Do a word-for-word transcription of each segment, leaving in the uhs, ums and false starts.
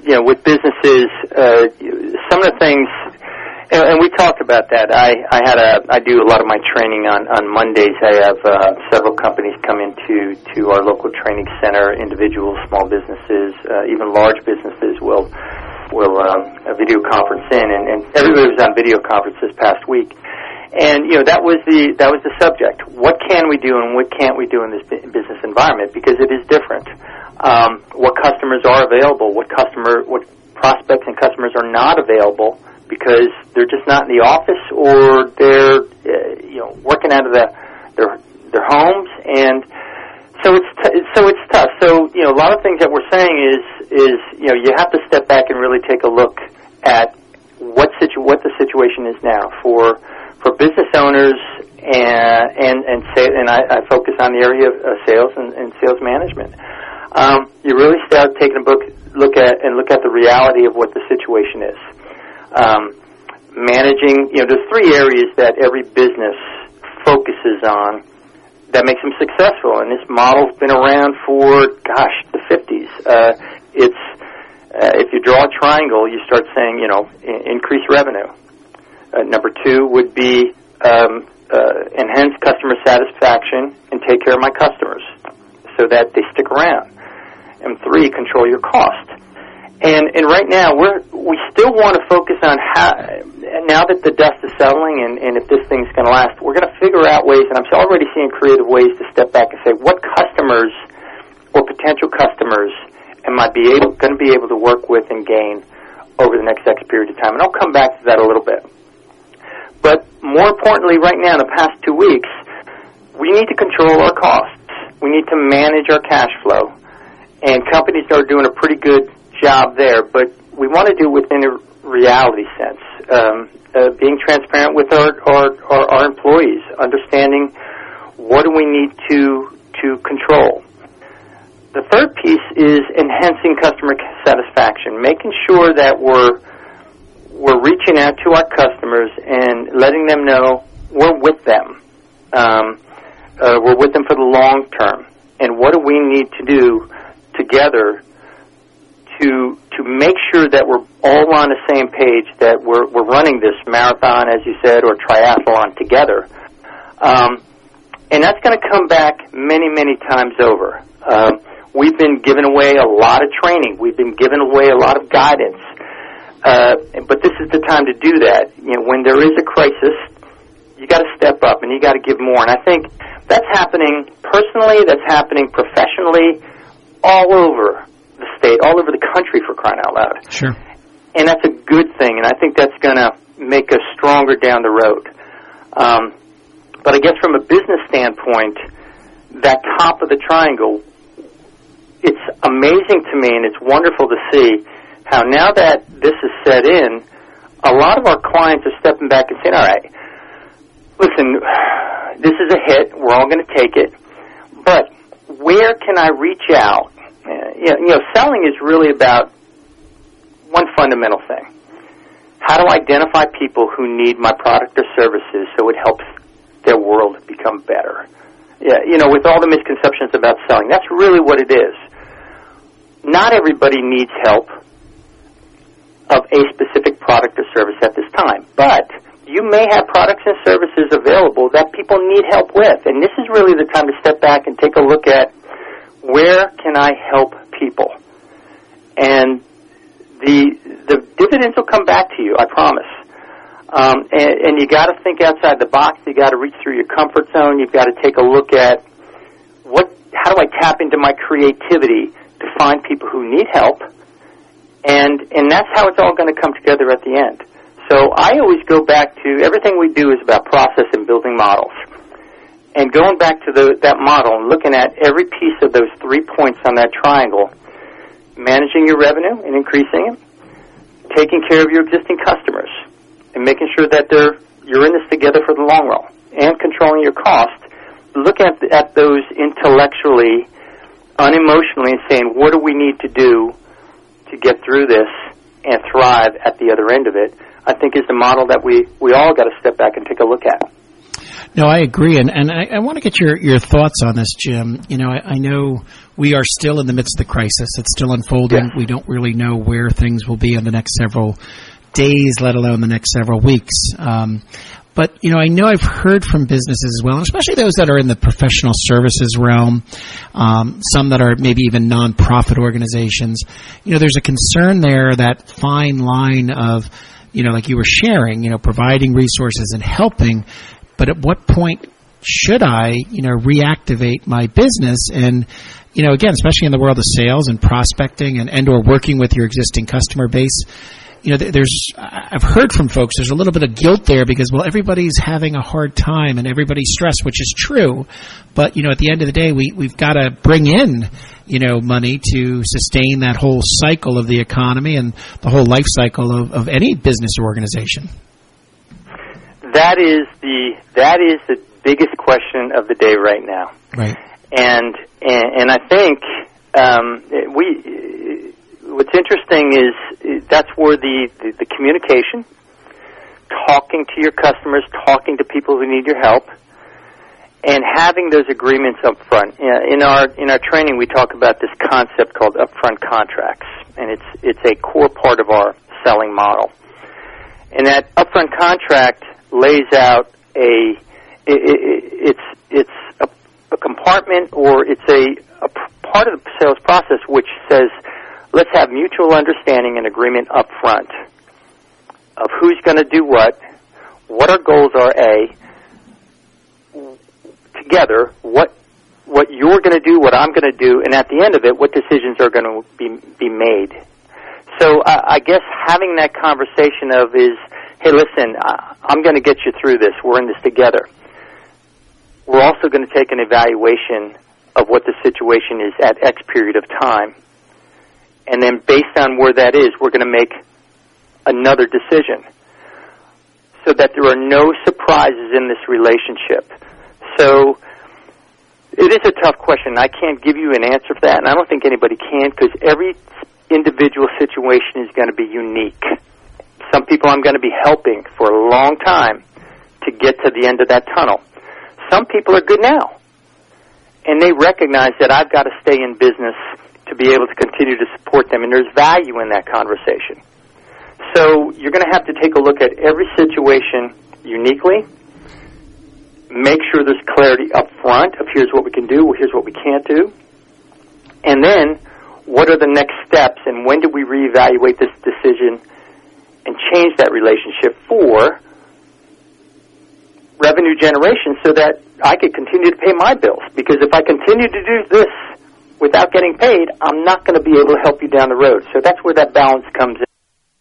you know, with businesses, uh, some of the things, and, and we talked about that. I, I had a, I do a lot of my training on, on Mondays. I have uh, several companies come into to our local training center. Individuals, small businesses, uh, even large businesses will will um, a video conference in, and, and everybody was on video conference this past week. And, you know, that was the that was the subject. What can we do and what can't we do in this business environment? Because it is different. Um, what customers are available, what customer, what prospects and customers are not available because they're just not in the office or they're, uh, you know, working out of the, their their homes. And so it's t- so it's tough. So, you know, a lot of things that we're saying is is you know you have to step back and really take a look at what situ- what the situation is now for. For business owners, and and and, say, and I, I focus on the area of uh, sales and, and sales management. Um, you really start taking a book, look at and look at the reality of what the situation is. Um, managing, you know, there's three areas that every business focuses on that makes them successful, and this model's been around for, gosh, the fifties. Uh, it's uh, if you draw a triangle, you start saying, you know, in, increase revenue. Uh, number two would be um, uh, enhance customer satisfaction and take care of my customers so that they stick around. And three, control your cost. And and right now we're we still want to focus on how now that the dust is settling and, and if this thing's going to last, we're going to figure out ways. And I'm already seeing creative ways to step back and say, what customers or potential customers am I be able going to be able to work with and gain over the next X period of time? And I'll come back to that a little bit. But more importantly, right now, in the past two weeks, we need to control our costs. We need to manage our cash flow. And companies are doing a pretty good job there, but we want to do it within a reality sense, um, uh, being transparent with our, our, our, our employees, understanding what do we need to to control. The third piece is enhancing customer satisfaction, making sure that we're We're reaching out to our customers and letting them know we're with them. Um, uh, we're with them for the long term. And what do we need to do together to to make sure that we're all on the same page, that we're we're running this marathon, as you said, or triathlon together. Um, and that's going to come back many, many times over. Um, we've been giving away a lot of training. We've been giving away a lot of guidance. Uh, but this is the time to do that. You know, when there is a crisis, you got to step up and you got to give more. And I think that's happening personally, that's happening professionally, all over the state, all over the country, for crying out loud. Sure. And that's a good thing, and I think that's going to make us stronger down the road. Um, but I guess from a business standpoint, that top of the triangle, it's amazing to me, and it's wonderful to see how now that this is set in, a lot of our clients are stepping back and saying, all right, listen, this is a hit. We're all going to take it. But where can I reach out? Uh, you know, selling is really about one fundamental thing. How do I identify people who need my product or services so it helps their world become better? Yeah, you know, with all the misconceptions about selling, that's really what it is. Not everybody needs help of a specific product or service at this time. But you may have products and services available that people need help with. And this is really the time to step back and take a look at where can I help people. And the the dividends will come back to you, I promise. Um, and, and you got to think outside the box. You got to reach through your comfort zone. You've got to take a look at what. How do I tap into my creativity to find people who need help? And and that's how it's all going to come together at the end. So I always go back to everything we do is about process and building models. And going back to the, that model and looking at every piece of those three points on that triangle, managing your revenue and increasing it, taking care of your existing customers, and making sure that they're you're in this together for the long run, and controlling your cost. Look at at those intellectually, unemotionally, and saying, what do we need to do to get through this and thrive at the other end of it, I think is the model that we, we all got to step back and take a look at. No, I agree, and, and I, I want to get your, your thoughts on this, Jim. You know, I, I know we are still in the midst of the crisis. It's still unfolding. Yeah. We don't really know where things will be in the next several days, let alone the next several weeks. Um, but, you know, I know I've heard from businesses as well, and especially those that are in the professional services realm, um, some that are maybe even nonprofit organizations. You know, there's a concern there, that fine line of, you know, like you were sharing, you know, providing resources and helping. But at what point should I, you know, reactivate my business? And, you know, again, especially in the world of sales and prospecting and, and or working with your existing customer base, you know, there's, I've heard from folks, there's a little bit of guilt there because, well, everybody's having a hard time and everybody's stressed, which is true. But, you know, at the end of the day, we, we've got to bring in, you know, money to sustain that whole cycle of the economy and the whole life cycle of, of any business or organization. That is the that is the biggest question of the day right now. Right. And and, and I think um, we what's interesting is that's where the, the, the communication, talking to your customers, talking to people who need your help, and having those agreements up front. In our in our training, we talk about this concept called upfront contracts, and it's it's a core part of our selling model. And that upfront contract lays out a it, it, it's it's a, a compartment, or it's a, a part of the sales process which says, let's have mutual understanding and agreement up front of who's going to do what, what our goals are, A, together, what what you're going to do, what I'm going to do, and at the end of it, what decisions are going to be be made. So uh, I guess having that conversation of is, hey, listen, I'm going to get you through this. We're in this together. We're also going to take an evaluation of what the situation is at X period of time. And then based on where that is, we're going to make another decision so that there are no surprises in this relationship. So it is a tough question. I can't give you an answer for that, and I don't think anybody can, because every individual situation is going to be unique. Some people I'm going to be helping for a long time to get to the end of that tunnel. Some people are good now, and they recognize that I've got to stay in business to be able to continue to support them, and there's value in that conversation. So you're going to have to take a look at every situation uniquely, make sure there's clarity up front of here's what we can do, here's what we can't do, and then what are the next steps, and when do we reevaluate this decision and change that relationship for revenue generation so that I could continue to pay my bills. Because if I continue to do this without getting paid, I'm not going to be able to help you down the road. So that's where that balance comes in.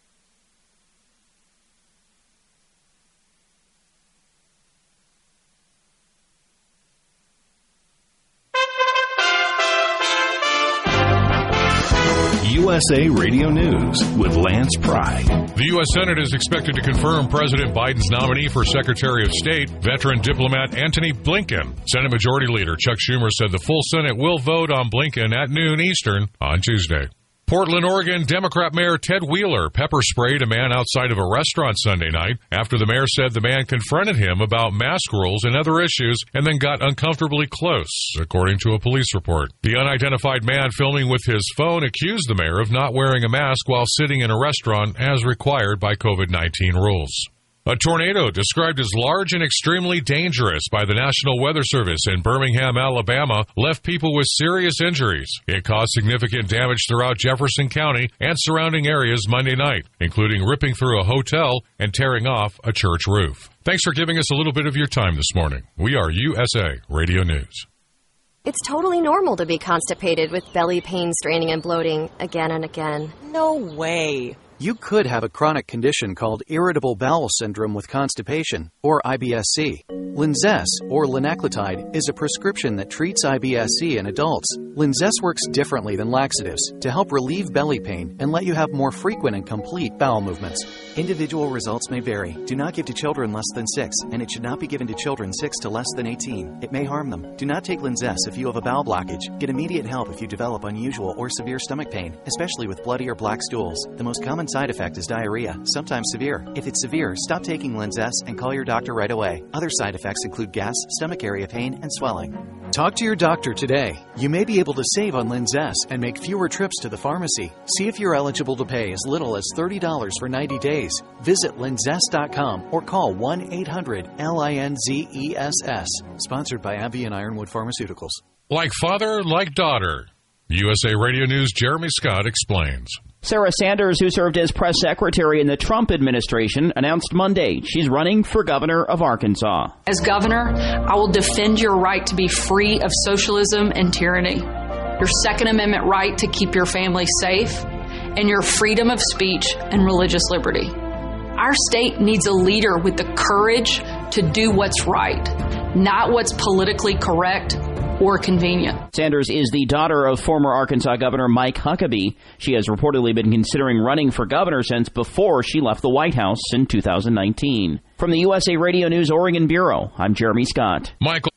U S A Radio News with Lance Pry. The U S Senate is expected to confirm President Biden's nominee for Secretary of State, veteran diplomat Antony Blinken. Senate Majority Leader Chuck Schumer said the full Senate will vote on Blinken at noon Eastern on Tuesday. Portland, Oregon Democrat Mayor Ted Wheeler pepper sprayed a man outside of a restaurant Sunday night after the mayor said the man confronted him about mask rules and other issues and then got uncomfortably close, according to a police report. The unidentified man filming with his phone accused the mayor of not wearing a mask while sitting in a restaurant as required by COVID nineteen rules. A tornado described as large and extremely dangerous by the National Weather Service in Birmingham, Alabama, left people with serious injuries. It caused significant damage throughout Jefferson County and surrounding areas Monday night, including ripping through a hotel and tearing off a church roof. Thanks for giving us a little bit of your time this morning. We are U S A Radio News. It's totally normal to be constipated with belly pain, straining, and bloating again and again. No way. You could have a chronic condition called irritable bowel syndrome with constipation, or I B S C. Linzess, or linaclotide, is a prescription that treats I B S C in adults. Linzess works differently than laxatives to help relieve belly pain and let you have more frequent and complete bowel movements. Individual results may vary. Do not give to children less than six, and it should not be given to children six to less than eighteen. It may harm them. Do not take Linzess if you have a bowel blockage. Get immediate help if you develop unusual or severe stomach pain, especially with bloody or black stools. The most common side effect is diarrhea, sometimes severe. If it's severe, stop taking Linzess and call your doctor right away. Other side effects include gas, stomach area pain, and swelling. Talk to your doctor today. You may be able to save on Linzess and make fewer trips to the pharmacy. See if you're eligible to pay as little as thirty dollars for ninety days. Visit linzess dot com or call one eight hundred L I N Z E S S. Sponsored by AbbVie and Ironwood Pharmaceuticals. Like father, like daughter. U S A Radio News' Jeremy Scott explains. Sarah Sanders, who served as press secretary in the Trump administration, announced Monday she's running for governor of Arkansas. As governor, I will defend your right to be free of socialism and tyranny, your Second Amendment right to keep your family safe, and your freedom of speech and religious liberty. Our state needs a leader with the courage to do what's right, not what's politically correct or convenient. Sanders is the daughter of former Arkansas Governor Mike Huckabee. She has reportedly been considering running for governor since before she left the White House in two thousand nineteen. From the U S A Radio News Oregon Bureau, I'm Jeremy Scott. Michael.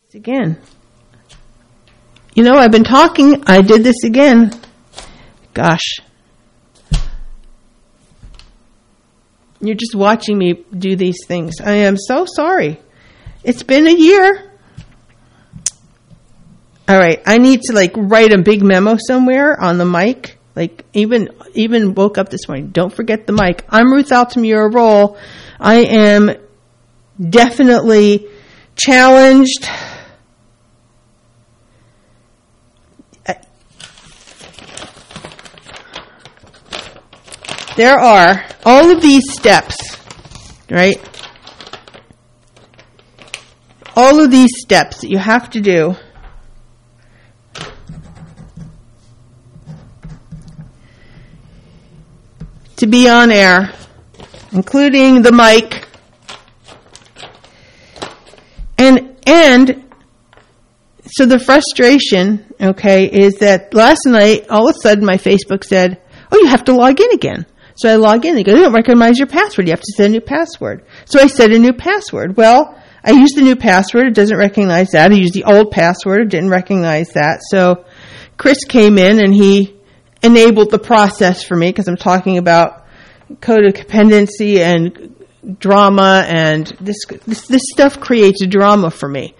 Again. You know, I've been talking. I did this again. Gosh. You're just watching me do these things. I am so sorry. It's been a year. All right. I need to like write a big memo somewhere on the mic. Like even even woke up this morning. Don't forget the mic. I'm Ruth Altamura Roll. I am definitely challenged. There are all of these steps, right? All of these steps that you have to do to be on air, including the mic. And, and, so the frustration, okay, is that last night, all of a sudden my Facebook said, oh, you have to log in again. So I log in. They go, they don't recognize your password. You have to set a new password. So I set a new password. Well, I used the new password. It doesn't recognize that. I used the old password. It didn't recognize that. So Chris came in and he enabled the process for me because I'm talking about codependency and drama, and this, this this stuff creates a drama for me.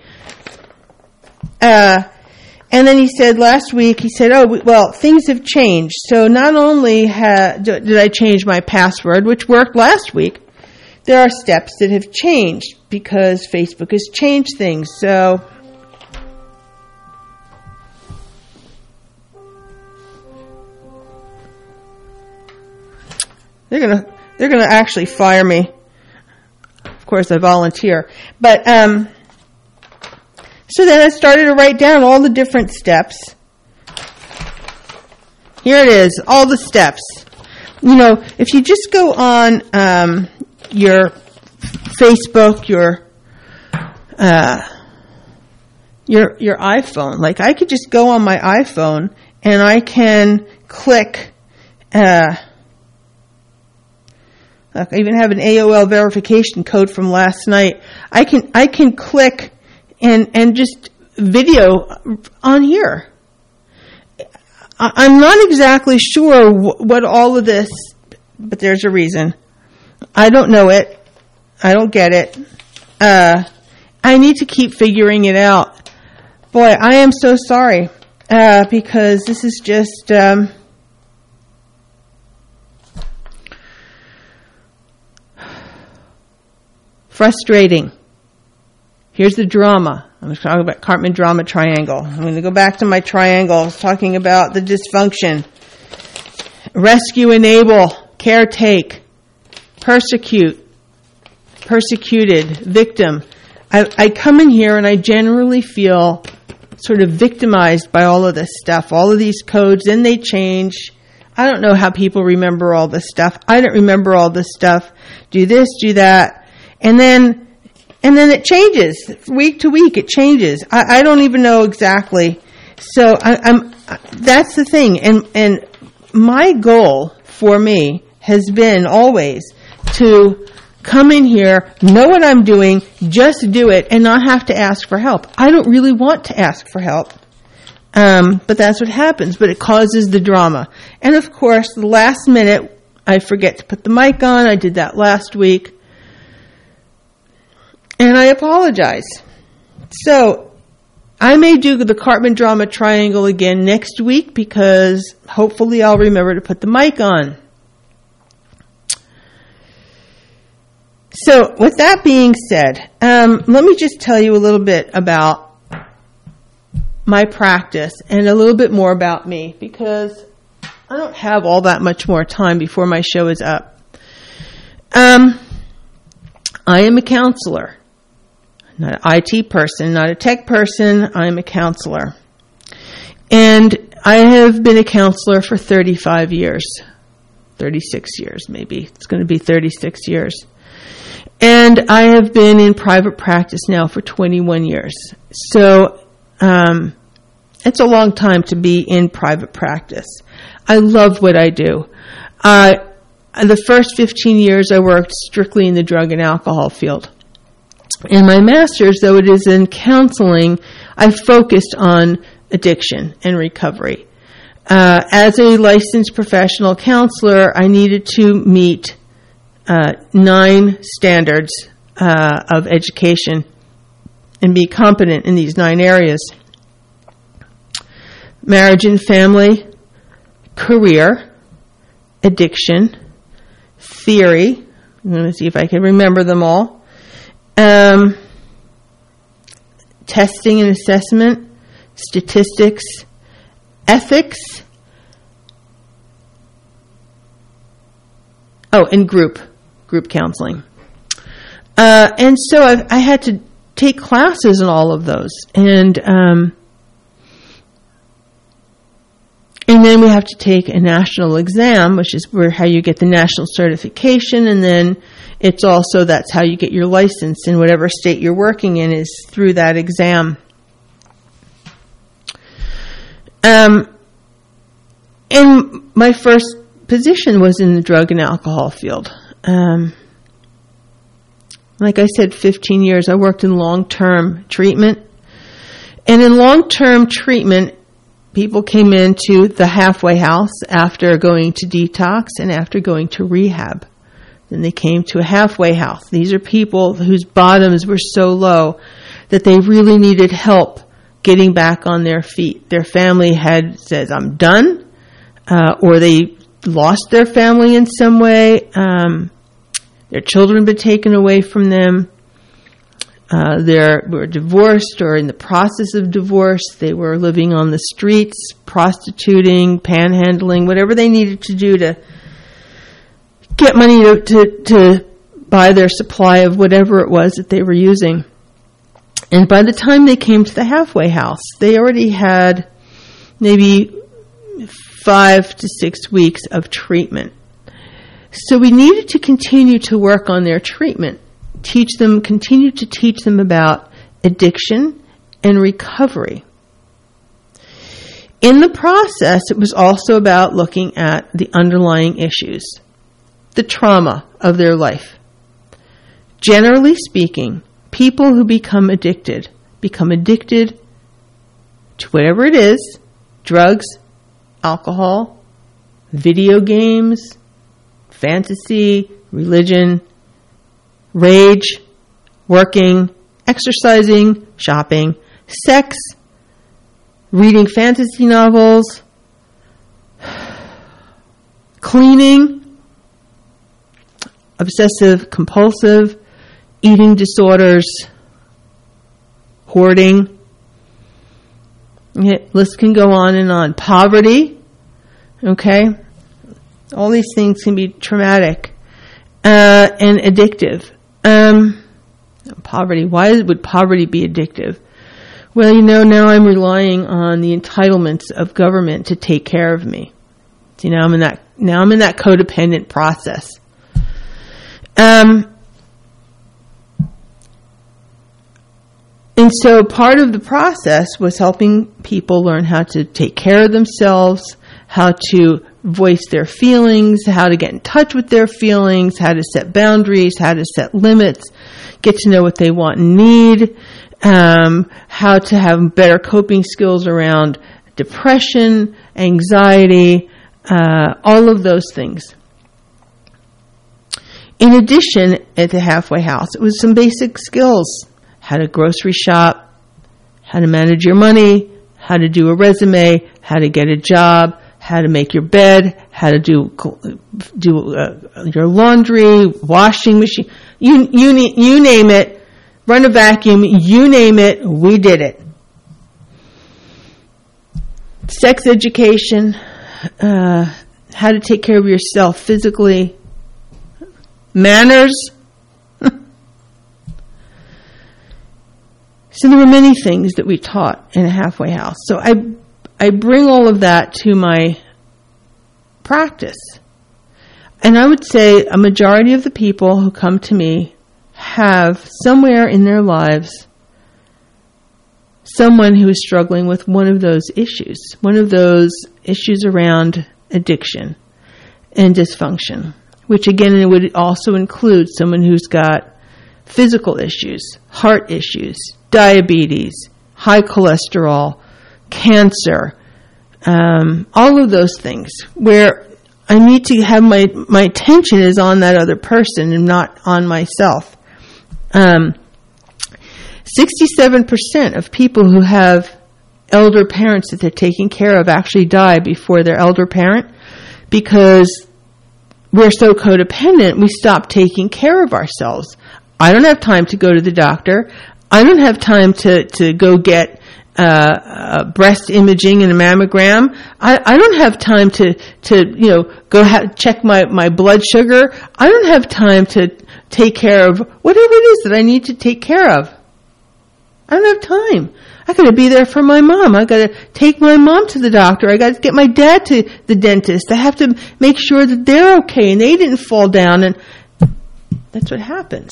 Uh, and then he said last week, he said, oh, well, things have changed. So not only ha- did I change my password, which worked last week, there are steps that have changed because Facebook has changed things. So they're gonna they're gonna actually fire me. Of course, I volunteer, but um. So then I started to write down all the different steps. Here it is, all the steps. You know, if you just go on um, your Facebook, your uh, your your iPhone, like I could just go on my iPhone and I can click. Uh, look, I even have an A O L verification code from last night. I can I can click. And and just video on here. I'm not exactly sure what all of this, but there's a reason. I don't know it. I don't get it. Uh, I need to keep figuring it out. Boy, I am so sorry uh, because this is just um, frustrating. Here's the drama. I'm talking about Cartman drama triangle. I'm going to go back to my triangle. I was talking about the dysfunction. Rescue, enable, caretake, persecute, persecuted, victim. I, I come in here and I generally feel sort of victimized by all of this stuff, all of these codes. Then they change. I don't know how people remember all this stuff. I don't remember all this stuff. Do this, do that. And then And then it changes week to week. It changes. I, I don't even know exactly. So I, I'm. That's the thing. And and my goal for me has been always to come in here, know what I'm doing, just do it, and not have to ask for help. I don't really want to ask for help, um, but that's what happens. But it causes the drama. And of course, the last minute, I forget to put the mic on. I did that last week. And I apologize. So, I may do the Cartman drama triangle again next week because hopefully I'll remember to put the mic on. So, with that being said, um, let me just tell you a little bit about my practice and a little bit more about me because I don't have all that much more time before my show is up. Um, I am a counselor. Not an I T person, not a tech person. I'm a counselor. And I have been a counselor for thirty-five years. thirty-six years, maybe. It's going to be thirty-six years. And I have been in private practice now for twenty-one years. So, um, it's a long time to be in private practice. I love what I do. Uh, the first fifteen years I worked strictly in the drug and alcohol field. In my master's, though it is in counseling, I focused on addiction and recovery. Uh, as a licensed professional counselor, I needed to meet uh, nine standards uh, of education and be competent in these nine areas: marriage and family, career, addiction, theory. I'm going to see if I can remember them all. Um, testing and assessment, statistics, ethics. Oh, and group, group counseling. Uh, and so I, I had to take classes in all of those. And, um, and then we have to take a national exam, which is where how you get the national certification. And then it's also, that's how you get your license in whatever state you're working in, is through that exam. Um, and my first position was in the drug and alcohol field. Um, like I said, fifteen years I worked in long-term treatment. And in long-term treatment, people came into the halfway house after going to detox and after going to rehab. Then they came to a halfway house. These are people whose bottoms were so low that they really needed help getting back on their feet. Their family had said, I'm done, uh, or they lost their family in some way. Um, their children been taken away from them. Uh, they were divorced or in the process of divorce. They were living on the streets, prostituting, panhandling, whatever they needed to do to get money to, to, to buy their supply of whatever it was that they were using. And by the time they came to the halfway house, they already had maybe five to six weeks of treatment. So we needed to continue to work on their treatment, teach them, continue to teach them about addiction and recovery. In the process, it was also about looking at the underlying issues, the trauma of their life. Generally speaking, people who become addicted become addicted to whatever it is: drugs, alcohol, video games, fantasy, religion, rage, working, exercising, shopping, sex, reading fantasy novels, cleaning, obsessive compulsive, eating disorders, hoarding. Okay, list can go on and on. Poverty, okay? All these things can be traumatic uh, and addictive. Um, poverty, why would poverty be addictive? Well, you know, now I'm relying on the entitlements of government to take care of me. You know, I'm in that, now I'm in that codependent process. Um, and so part of the process was helping people learn how to take care of themselves, how to voice their feelings, how to get in touch with their feelings, how to set boundaries, how to set limits, get to know what they want and need, um, how to have better coping skills around depression, anxiety, uh, all of those things. In addition, at the halfway house, it was some basic skills: how to grocery shop, how to manage your money, how to do a resume, how to get a job, how to make your bed, how to do do uh, your laundry, washing machine, you you you name it, run a vacuum, you name it, we did it. Sex education, uh, how to take care of yourself physically, manners. So there were many things that we taught in a halfway house. So I I bring all of that to my practice. And I would say a majority of the people who come to me have somewhere in their lives someone who is struggling with one of those issues, one of those issues around addiction and dysfunction, which again would also include someone who's got physical issues, heart issues, diabetes, high cholesterol, cancer, um, all of those things where I need to have my, my attention is on that other person and not on myself. Um, sixty-seven percent of people who have elder parents that they're taking care of actually die before their elder parent because we're so codependent, we stop taking care of ourselves. I don't have time to go to the doctor. I don't have time to, to go get Uh, uh, breast imaging and a mammogram. I, I don't have time to, to you know, go ha- check my, my blood sugar. I don't have time to take care of whatever it is that I need to take care of. I don't have time. I got to be there for my mom. I got to take my mom to the doctor. I got to get my dad to the dentist. I have to make sure that they're okay and they didn't fall down. And that's what happens.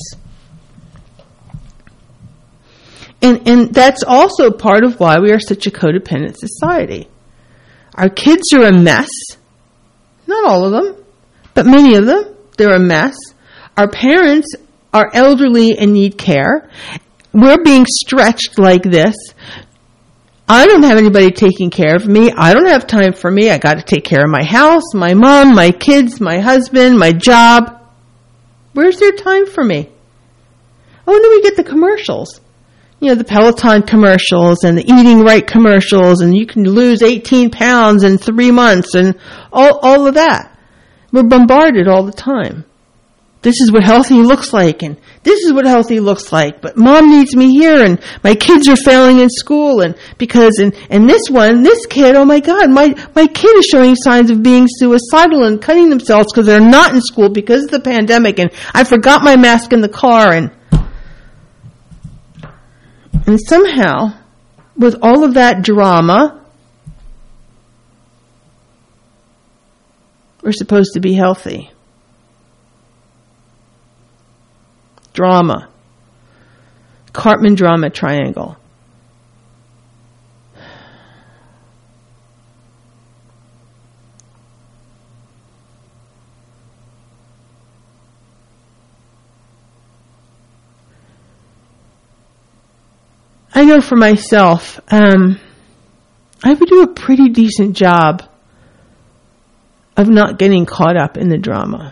And and that's also part of why we are such a codependent society. Our kids are a mess. Not all of them, but many of them. They're a mess. Our parents are elderly and need care. We're being stretched like this. I don't have anybody taking care of me. I don't have time for me. I got to take care of my house, my mom, my kids, my husband, my job. Where's there time for me? Oh, and then we get the commercials. You know, the Peloton commercials and the Eating Right commercials, and you can lose eighteen pounds in three months and all, all of that. We're bombarded all the time. This is what healthy looks like, and this is what healthy looks like, but mom needs me here, and my kids are failing in school, and because, and, and this one, this kid, oh my God, my, my kid is showing signs of being suicidal and cutting themselves because they're not in school because of the pandemic, and I forgot my mask in the car, and And somehow, with all of that drama, we're supposed to be healthy. Drama. Cartman drama triangle. I know for myself, um, I would do a pretty decent job of not getting caught up in the drama.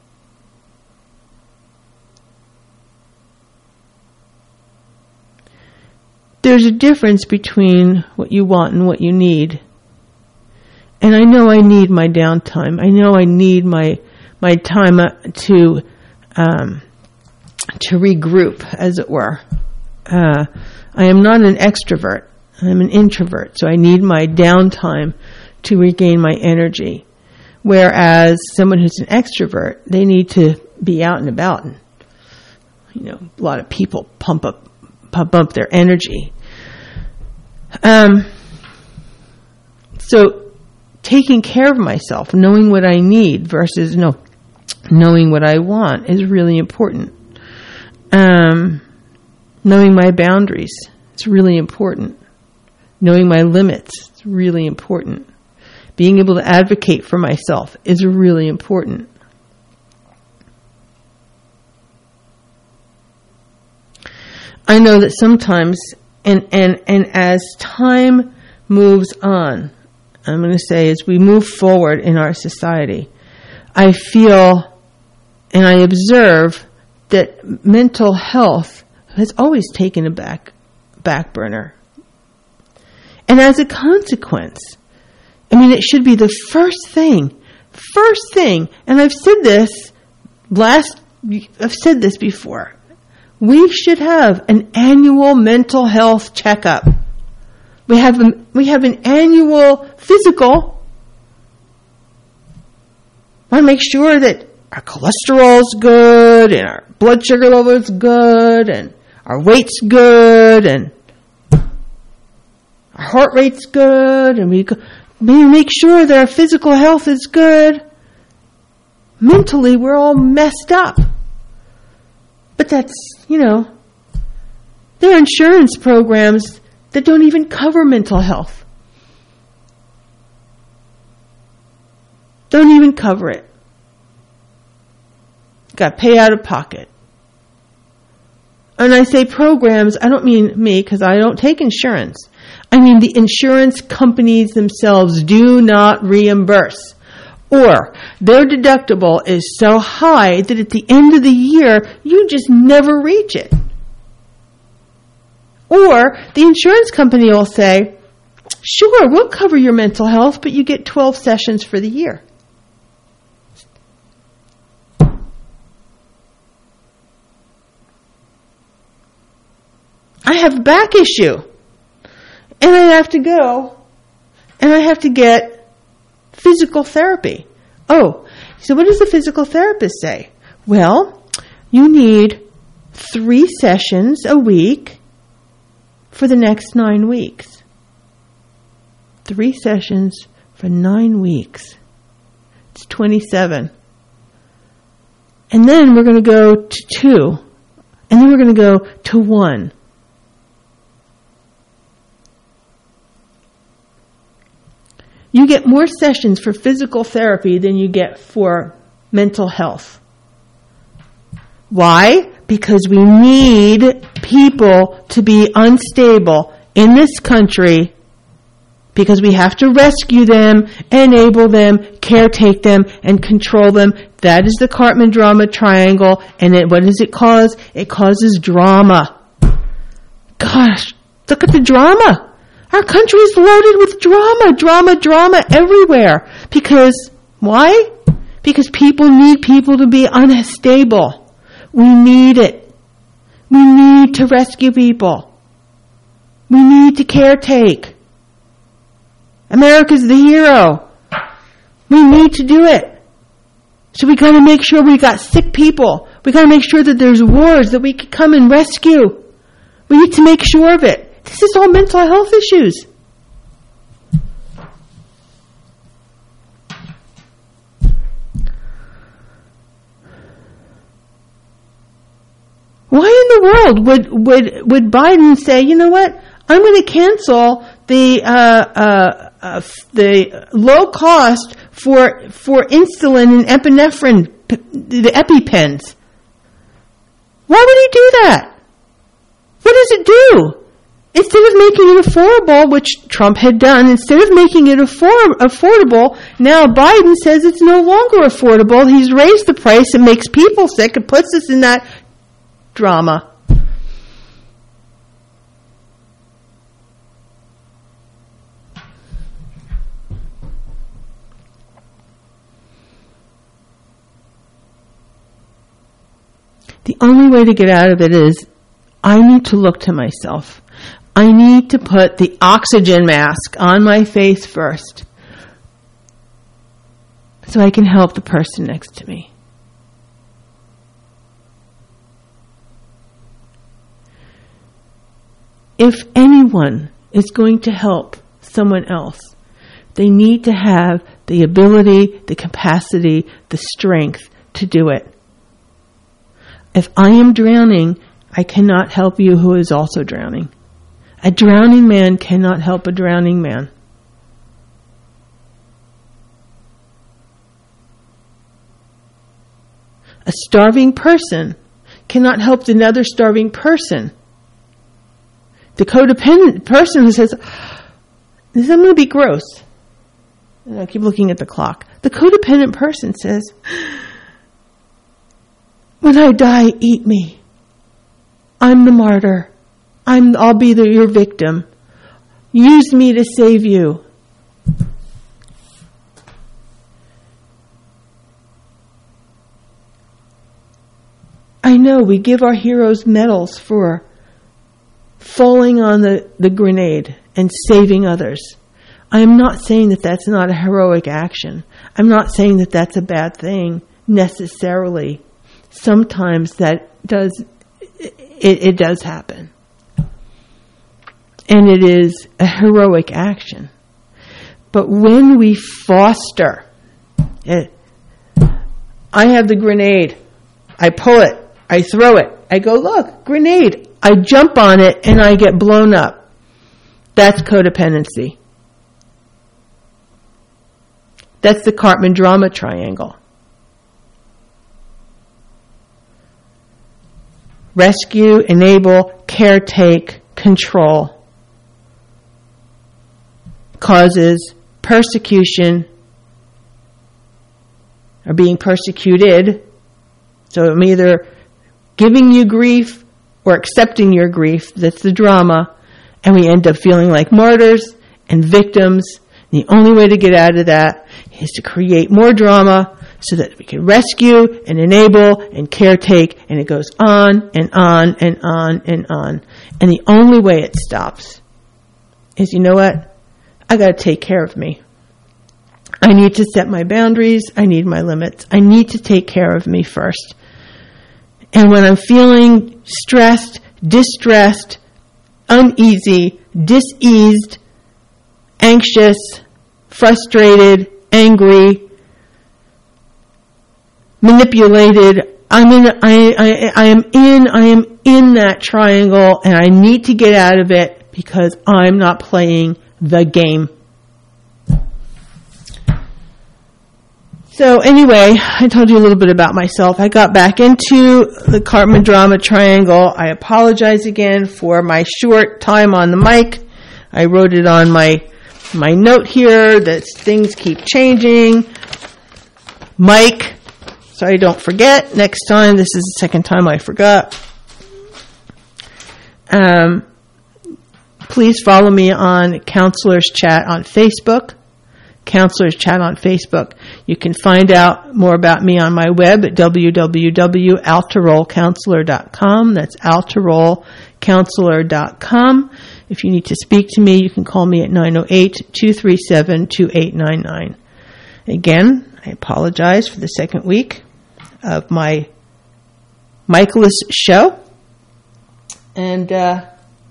There's a difference between what you want and what you need. And I know I need my downtime. I know I need my my time to um, to regroup, as it were. Uh, I am not an extrovert. I'm an introvert, so I need my downtime to regain my energy. Whereas someone who's an extrovert, they need to be out and about, and you know, a lot of people pump up, pump up their energy. Um. So, taking care of myself, knowing what I need versus no, knowing what I want is really important. Um. Knowing my boundaries, it's really important. Knowing my limits, it's really important. Being able to advocate for myself is really important. I know that sometimes, and, and, and as time moves on, I'm going to say as we move forward in our society, I feel and I observe that mental health has always taken a back back burner. And as a consequence, I mean, it should be the first thing, first thing, and I've said this last, I've said this before, we should have an annual mental health checkup. We have a, we have an annual physical. I want to make sure that our cholesterol's good and our blood sugar level is good and our weight's good and our heart rate's good, and we, we make sure that our physical health is good. Mentally, we're all messed up. But that's, you know, there are insurance programs that don't even cover mental health. Don't even cover it. Got to pay out of pocket. and I say programs, I don't mean me because I don't take insurance. I mean the insurance companies themselves do not reimburse. Or their deductible is so high that at the end of the year, you just never reach it. Or the insurance company will say, sure, we'll cover your mental health, but you get twelve sessions for the year. I have a back issue, and I have to go, and I have to get physical therapy. Oh, so what does the physical therapist say? Well, you need three sessions a week for the next nine weeks. Three sessions for nine weeks. It's twenty-seven. And then we're going to go to two. And then we're going to go to one. You get more sessions for physical therapy than you get for mental health. Why? Because we need people to be unstable in this country because we have to rescue them, enable them, caretake them, and control them. That is the Cartman drama triangle. And it, what does it cause? It causes drama. Gosh, look at the drama. Our country is loaded with drama, drama, drama everywhere. Because, why? Because people need people to be unstable. We need it. We need to rescue people. We need to caretake. America's the hero. We need to do it. So we got to make sure we got sick people. We got to make sure that there's wards that we can come and rescue. We need to make sure of it. This is all mental health issues. Why in the world would would would Biden say, you know what, I'm going to cancel the uh, uh, uh, the low cost for for insulin and epinephrine, the EpiPens? Why would he do that? What does it do? Instead of making it affordable, which Trump had done, instead of making it afford- affordable, now Biden says it's no longer affordable. He's raised the price. It makes people sick. It puts us in that drama. The only way to get out of it is I need to look to myself. I need to put the oxygen mask on my face first so I can help the person next to me. If anyone is going to help someone else, they need to have the ability, the capacity, the strength to do it. If I am drowning, I cannot help you who is also drowning. A drowning man cannot help a drowning man. A starving person cannot help another starving person. The codependent person who says, I'm going to be gross. And I keep looking at the clock. The codependent person says, when I die, eat me. I'm the martyr. I'm, I'll be the, your victim. Use me to save you. I know we give our heroes medals for falling on the, the grenade and saving others. I am not saying that that's not a heroic action. I'm not saying that that's a bad thing necessarily. Sometimes that does, it, it does happen. And it is a heroic action. But when we foster it, I have the grenade. I pull it. I throw it. I go, look, grenade. I jump on it and I get blown up. That's codependency. That's the Cartman drama triangle. rescue, enable, caretake, control, causes persecution or being persecuted. So I'm either giving you grief or accepting your grief. That's the drama. And we end up feeling like martyrs and victims. And the only way to get out of that is to create more drama so that we can rescue and enable and caretake, and it goes on and on and on and on. And the only way it stops is, you know what? I got to take care of me. I need to set my boundaries. I need my limits. I need to take care of me first. And when I'm feeling stressed, distressed, uneasy, diseased, anxious, frustrated, angry, manipulated, I'm in, I, I, I am in, I am in that triangle, and I need to get out of it because I'm not playing the game. So anyway, I told you a little bit about myself. I got back into the Cartman Drama Triangle. I apologize again for my short time on the mic. I wrote it on my my note here that things keep changing. Mike, so I don't forget next time. This is the second time I forgot. Um, please follow me on Counselors Chat on Facebook. Counselors Chat on Facebook. You can find out more about me on my web at w w w dot alterol counselor dot com. That's alterol counselor dot com. If you need to speak to me, you can call me at nine oh eight, two three seven, two eight nine nine. Again, I apologize for the second week of my Michaelis show. And, uh,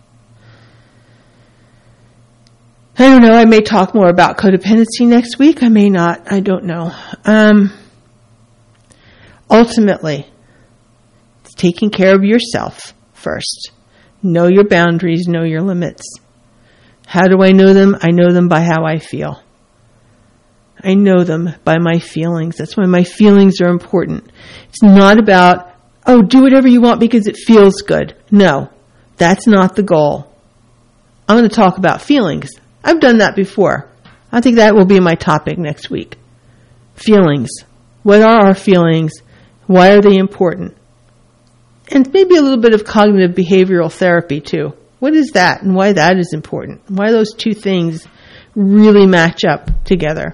I don't know, I may talk more about codependency next week. I may not. I don't know. Um, ultimately, it's taking care of yourself first. Know your boundaries. Know your limits. How do I know them? I know them by how I feel. I know them by my feelings. That's why my feelings are important. It's not about, oh, do whatever you want because it feels good. No, that's not the goal. I'm going to talk about feelings. I've done that before. I think that will be my topic next week. Feelings. What are our feelings? Why are they important? And maybe a little bit of cognitive behavioral therapy too. What is that and why that is important? Why those two things really match up together.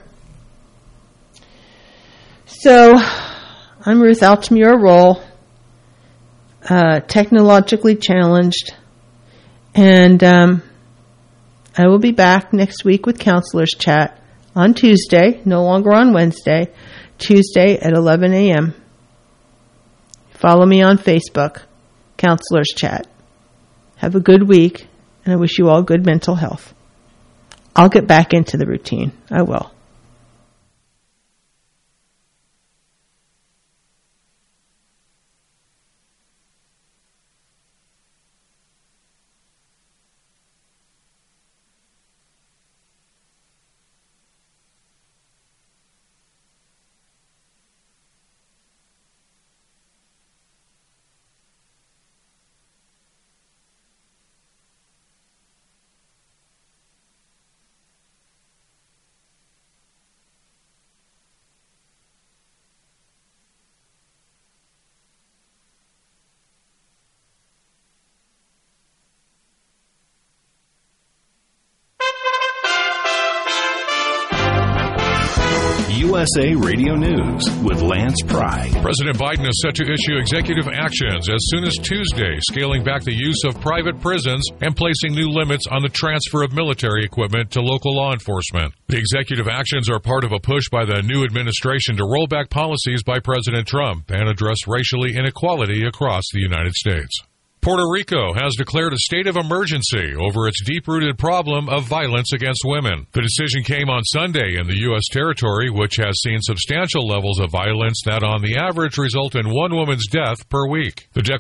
So, I'm Ruth Altamura Roll, uh, technologically challenged, and um, I will be back next week with Counselors Chat on Tuesday, no longer on Wednesday, Tuesday at eleven a.m. Follow me on Facebook, Counselors Chat. Have a good week, and I wish you all good mental health. I'll get back into the routine. I will. U S A Radio News with Lance Pry. President Biden is set to issue executive actions as soon as Tuesday, scaling back the use of private prisons and placing new limits on the transfer of military equipment to local law enforcement. The executive actions are part of a push by the new administration to roll back policies by President Trump and address racial inequality across the United States. Puerto Rico has declared a state of emergency over its deep-rooted problem of violence against women. The decision came on Sunday in the U S territory, which has seen substantial levels of violence that on the average result in one woman's death per week. The